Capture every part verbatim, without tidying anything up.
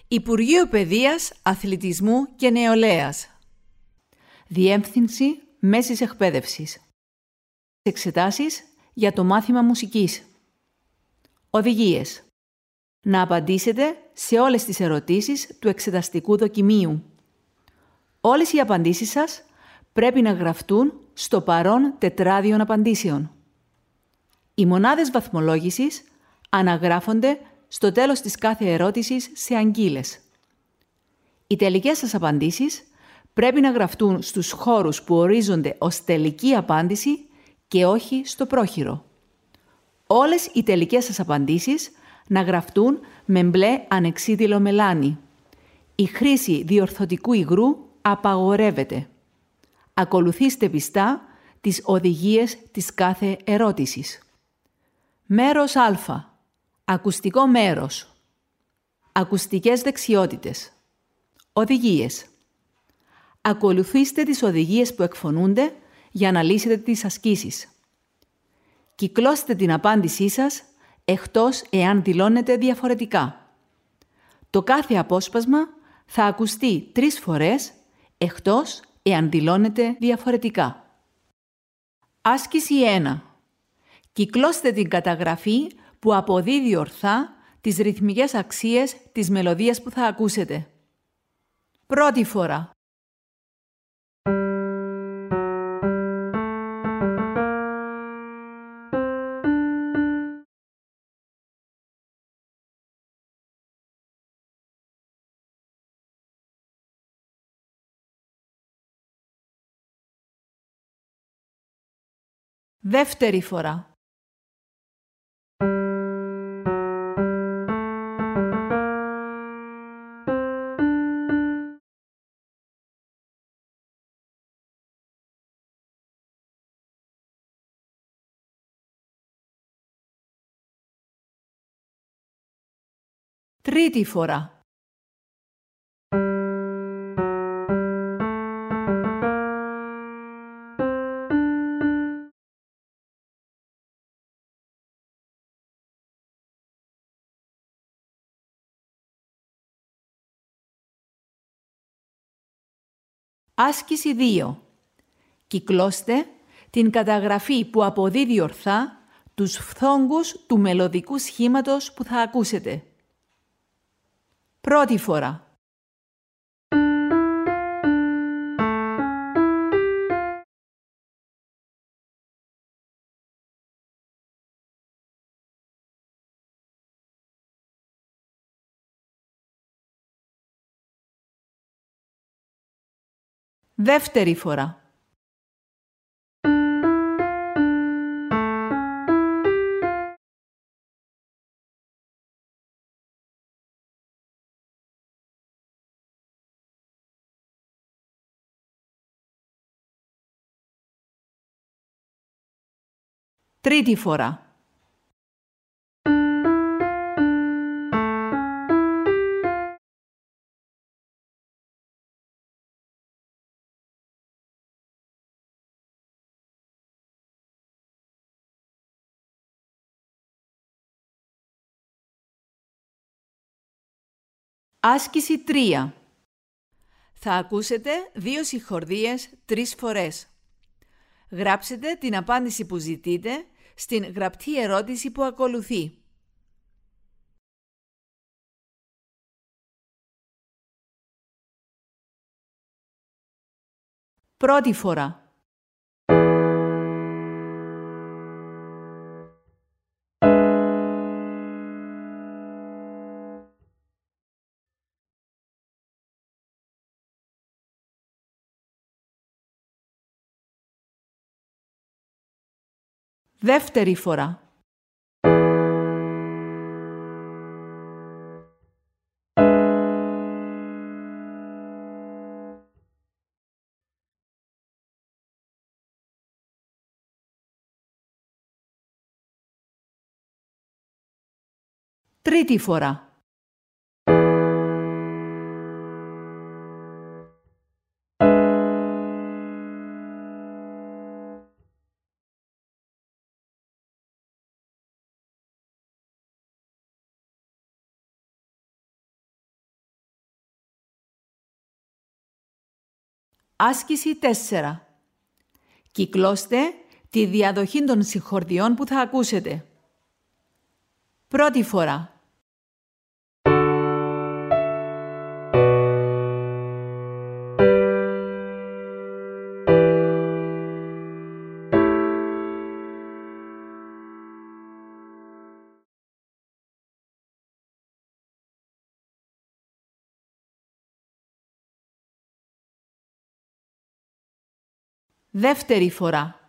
Υπουργείο Παιδείας, Αθλητισμού και Νεολαίας. Διεύθυνση Μέσης Εκπαίδευσης. Εξετάσεις για το μάθημα μουσικής. Οδηγίες. Να απαντήσετε σε όλες τις ερωτήσεις του εξεταστικού δοκιμίου. Όλες οι απαντήσεις σας πρέπει να γραφτούν στο παρόν τετράδιο απαντήσεων. Οι μονάδες βαθμολόγησης αναγράφονται στο τέλος της κάθε ερώτησης σε αγγείλες. Οι τελικές σας απαντήσεις πρέπει να γραφτούν στους χώρους που ορίζονται ως τελική απάντηση και όχι στο πρόχειρο. Όλες οι τελικές σας απαντήσεις να γραφτούν με μπλε ανεξίδηλο μελάνι. Η χρήση διορθωτικού υγρού απαγορεύεται. Ακολουθήστε πιστά τις οδηγίες της κάθε ερώτησης. Μέρος Α. Ακουστικό μέρος. Ακουστικές δεξιότητες. Οδηγίες. Ακολουθήστε τις οδηγίες που εκφωνούνται για να λύσετε τις ασκήσεις. Κυκλώστε την απάντησή σας εκτός εάν δηλώνετε διαφορετικά. Το κάθε απόσπασμα θα ακουστεί τρεις φορές εκτός εάν δηλώνετε διαφορετικά. Άσκηση ένα. Κυκλώστε την καταγραφή που αποδίδει ορθά τις ρυθμικές αξίες της μελωδίας που θα ακούσετε. Πρώτη φορά. Δεύτερη φορά. Τρίτη φορά. Άσκηση δύο. Κυκλώστε την καταγραφή που αποδίδει ορθά τους φθόγκους του μελωδικού σχήματος που θα ακούσετε. Πρώτη φορά. Δεύτερη φορά. Τρίτη φορά. Άσκηση τρία. Θα ακούσετε δύο συγχορδίες τρεις φορές. Γράψετε την απάντηση που ζητείτε στην γραπτή ερώτηση που ακολουθεί. Πρώτη φορά. Δεύτερη φορά. Τρίτη φορά. Άσκηση τέσσερα. Κυκλώστε τη διαδοχή των συγχορδιών που θα ακούσετε. Πρώτη φορά. Δεύτερη φορά.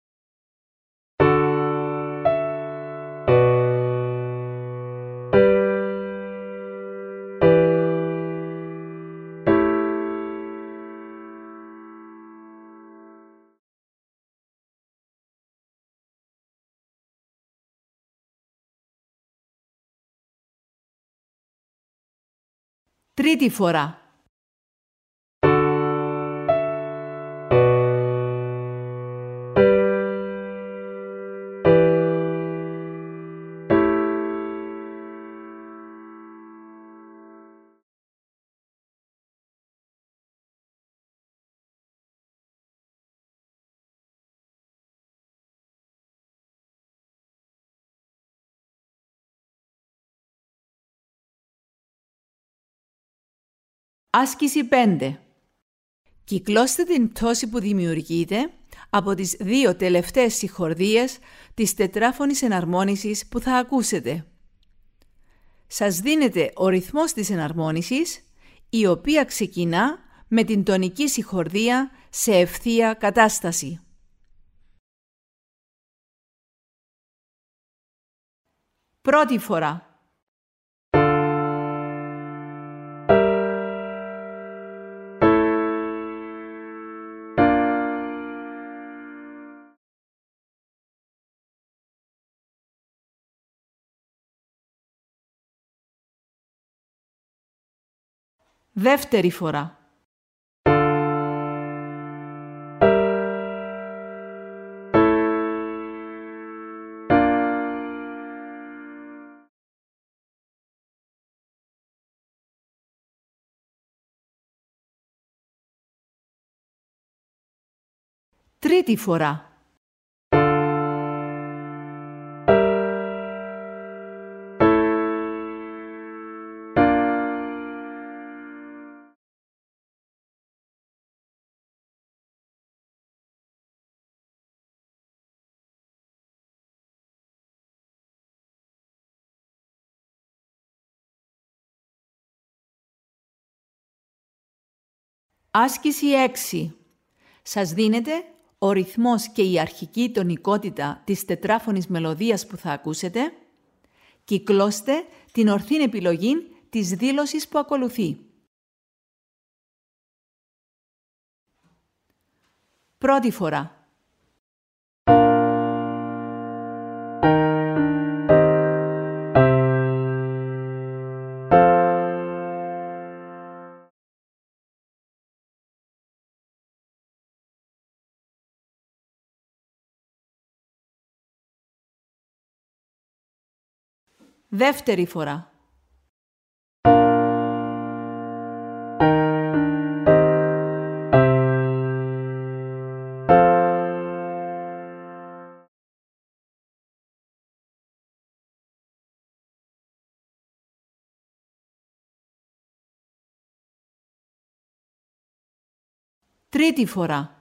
Τρίτη φορά. Άσκηση πέντε. Κυκλώστε την πτώση που δημιουργείται από τις δύο τελευταίες συγχορδίες της τετράφωνης εναρμόνισης που θα ακούσετε. Σας δίνεται ο ρυθμός της εναρμόνισης, η οποία ξεκινά με την τονική συγχορδία σε ευθεία κατάσταση. Πρώτη φορά. Δεύτερη φορά. Τρίτη φορά. Άσκηση έξι. Σας δίνεται ο ρυθμός και η αρχική τονικότητα της τετράφωνης μελωδίας που θα ακούσετε. Κυκλώστε την ορθή επιλογή της δήλωσης που ακολουθεί. Πρώτη φορά. Δεύτερη φορά. Τρίτη φορά.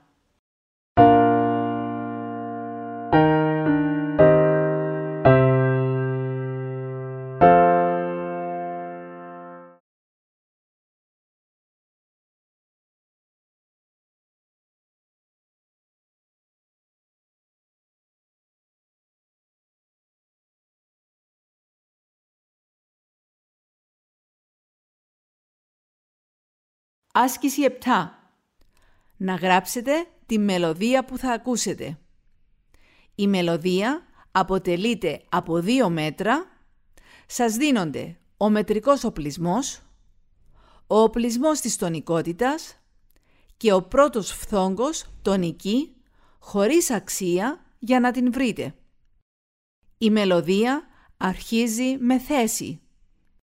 Άσκηση επτά. Να γράψετε τη μελωδία που θα ακούσετε. Η μελωδία αποτελείται από δύο μέτρα. Σας δίνονται ο μετρικός οπλισμός, ο οπλισμός της τονικότητας και ο πρώτος φθόγκος τονική χωρίς αξία για να την βρείτε. Η μελωδία αρχίζει με θέση.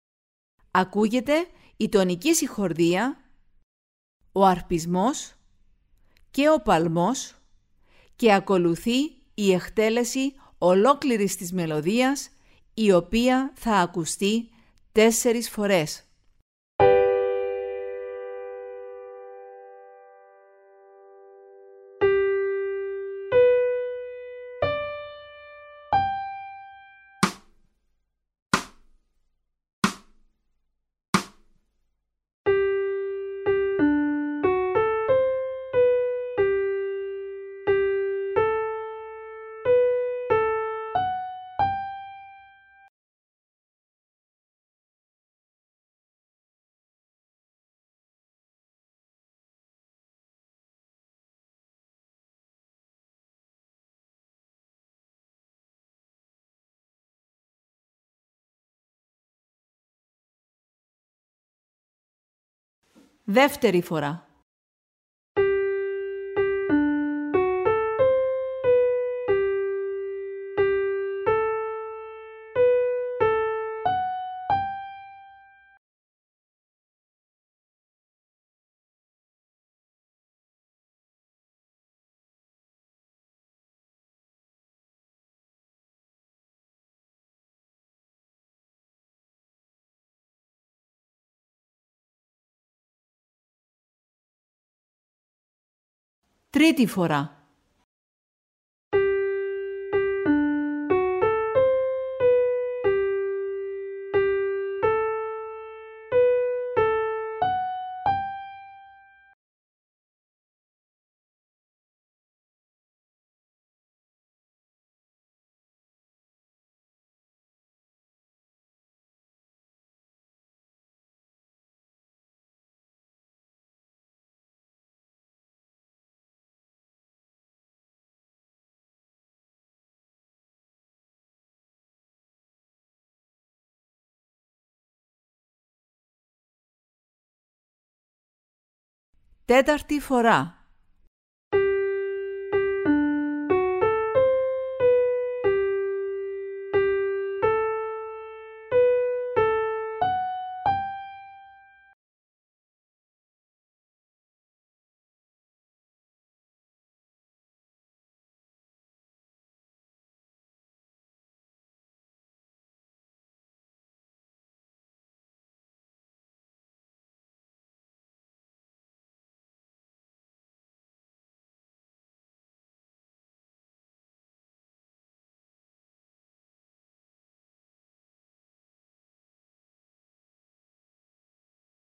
Ακούγεται η τονική συγχορδία, ο αρπισμός και ο παλμός και ακολουθεί η εκτέλεση ολόκληρης της μελωδίας, η οποία θα ακουστεί τέσσερις φορές. Δεύτερη φορά. Τρίτη φορά. Τέταρτη φορά.